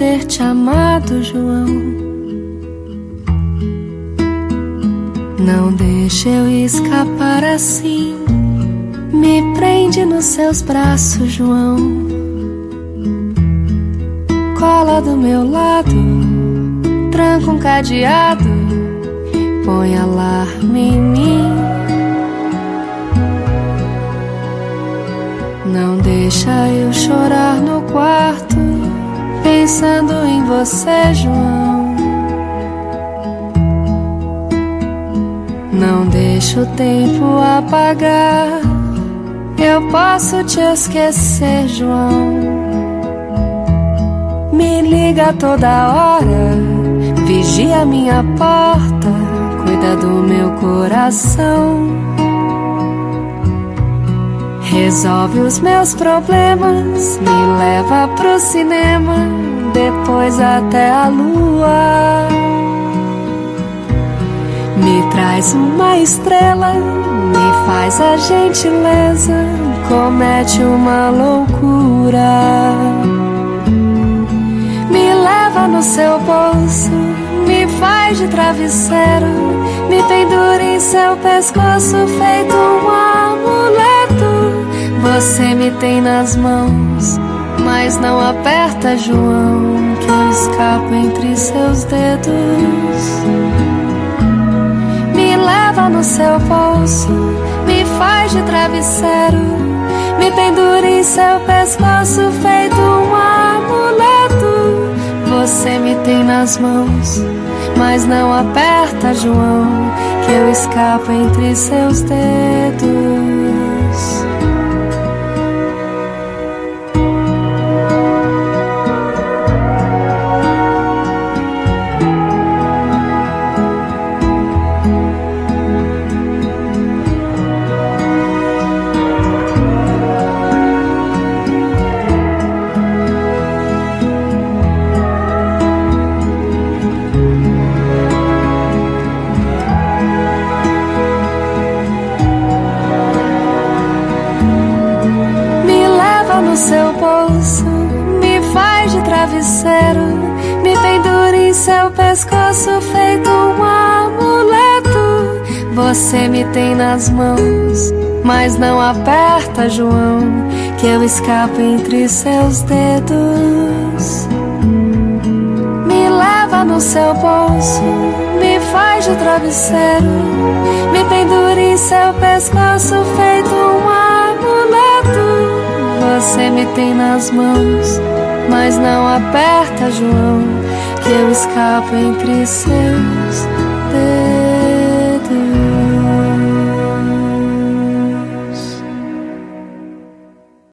ter te amado, João. Não deixe eu escapar assim. Me prende nos seus braços, João. Cola do meu lado, tranca um cadeado, põe alarme em mim. Não deixa eu chorar no quarto, pensando em você, João. Não deixa o tempo apagar, eu posso te esquecer, João. Me liga toda hora, vigia minha porta, cuida do meu coração. Resolve os meus problemas, me leva pro cinema, depois até a lua. Me traz uma estrela, me faz a gentileza, comete uma loucura. Me leva no seu bolso, me faz de travesseiro, me pendura em seu pescoço feito um amuleto. Você me tem nas mãos, mas não aperta, João, que eu escapo entre seus dedos. Me leva no seu bolso, me faz de travesseiro, me pendura em seu pescoço feito um amuleto. Você me tem nas mãos, mas não aperta, João, que eu escapo entre seus dedos. No seu bolso, me faz de travesseiro, me pendura em seu pescoço feito um amuleto. Você me tem nas mãos, mas não aperta, João, que eu escapo entre seus dedos. Me leva no seu bolso, me faz de travesseiro, me pendura em seu pescoço feito um amuleto. Você me tem nas mãos, mas não aperta, João, que eu escapo entre seus